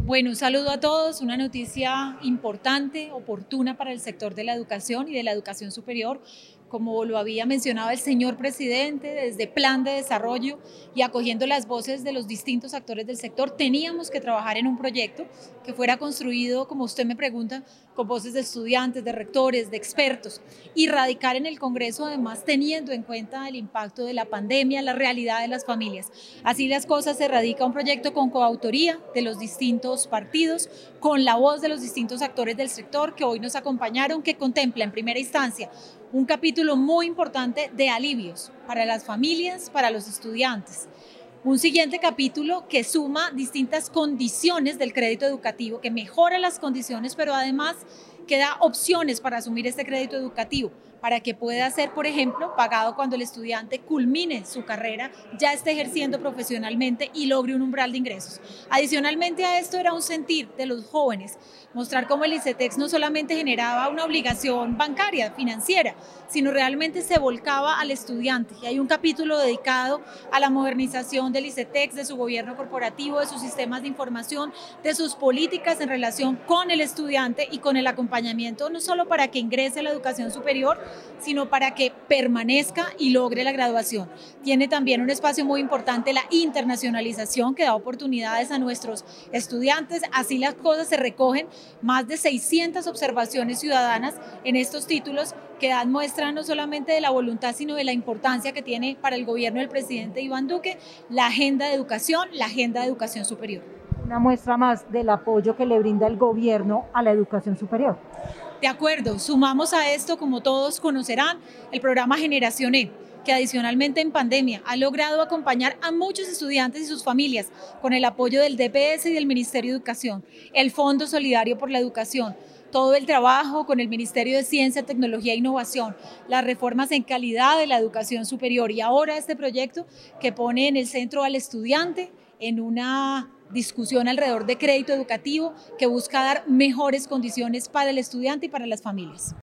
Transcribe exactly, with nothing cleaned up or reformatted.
Bueno, un saludo a todos, una noticia importante, oportuna para el sector de la educación y de la educación superior. Como lo había mencionado el señor presidente, desde plan de desarrollo y acogiendo las voces de los distintos actores del sector, teníamos que trabajar en un proyecto que fuera construido, como usted me pregunta, con voces de estudiantes, de rectores, de expertos, y radicar en el Congreso, además teniendo en cuenta el impacto de la pandemia, la realidad de las familias. Así las cosas, se radica un proyecto con coautoría de los distintos partidos, con la voz de los distintos actores del sector que hoy nos acompañaron, que contempla en primera instancia un capítulo muy importante de alivios para las familias, para los estudiantes. Un siguiente capítulo que suma distintas condiciones del crédito educativo, que mejora las condiciones, pero además que da opciones para asumir este crédito educativo, para que pueda ser, por ejemplo, pagado cuando el estudiante culmine su carrera, ya esté ejerciendo profesionalmente y logre un umbral de ingresos. Adicionalmente a esto, era un sentir de los jóvenes, mostrar cómo el ICETEX no solamente generaba una obligación bancaria, financiera, sino realmente se volcaba al estudiante. Y hay un capítulo dedicado a la modernización del ICETEX, de su gobierno corporativo, de sus sistemas de información, de sus políticas en relación con el estudiante y con el acompañamiento, no solo para que ingrese a la educación superior, sino para que permanezca y logre la graduación. Tiene también un espacio muy importante la internacionalización, que da oportunidades a nuestros estudiantes. Así las cosas, se recogen más de seiscientas observaciones ciudadanas en estos títulos, que dan muestra no solamente de la voluntad, sino de la importancia que tiene para el gobierno del presidente Iván Duque la agenda de educación, la agenda de educación superior. Una muestra más del apoyo que le brinda el gobierno a la educación superior. De acuerdo, sumamos a esto, como todos conocerán, el programa Generación E, que adicionalmente en pandemia ha logrado acompañar a muchos estudiantes y sus familias con el apoyo del D P S y del Ministerio de Educación, el Fondo Solidario por la Educación, todo el trabajo con el Ministerio de Ciencia, Tecnología e Innovación, las reformas en calidad de la educación superior, y ahora este proyecto que pone en el centro al estudiante en una discusión alrededor de crédito educativo que busca dar mejores condiciones para el estudiante y para las familias.